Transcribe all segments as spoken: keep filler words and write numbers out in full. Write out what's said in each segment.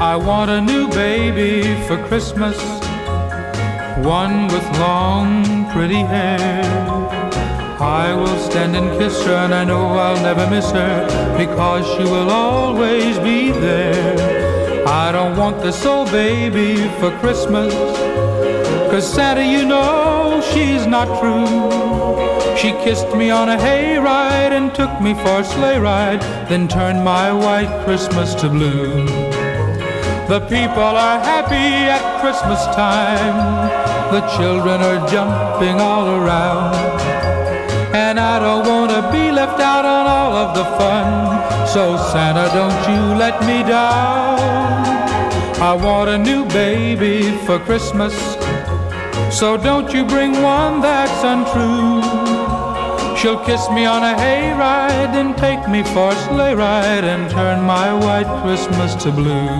I want a new baby for Christmas, one with long, pretty hair. I will stand and kiss her, and I know I'll never miss her, because she will always be there. I don't want this old baby for Christmas, 'cause Santa, you know, she's not true. She kissed me on a hayride and took me for a sleigh ride, then turned my white Christmas to blue. The people are happy at Christmas time, the children are jumping all around, and I don't want to be left out on all of the fun. So Santa, don't you let me down. I want a new baby for Christmas, so don't you bring one that's untrue. She'll kiss me on a hayride, then take me for a sleigh ride, and turn my white Christmas to blue.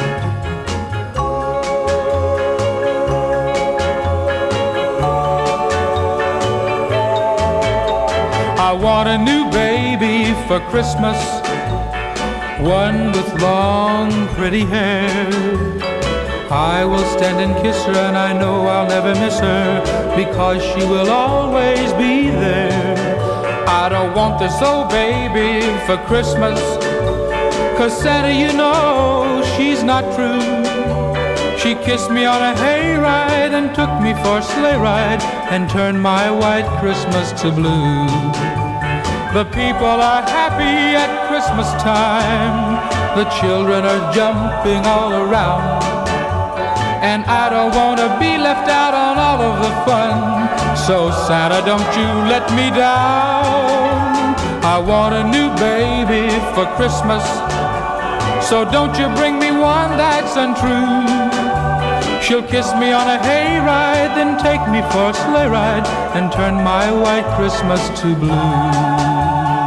I want a new baby for Christmas, one with long, pretty hair. I will stand and kiss her, and I know I'll never miss her, because she will always be there. I don't want this old baby for Christmas, 'cause Santa, you know, she's not true. She kissed me on a hayride and took me for a sleigh ride, and turned my white Christmas to blue. The people are happy at Christmas time, the children are jumping all around, and I don't want to be left out on all of the fun. So Santa, don't you let me down. I want a new baby for Christmas, so don't you bring me one that's untrue. She'll kiss me on a hayride, then take me for a sleigh ride, and turn my white Christmas to blue.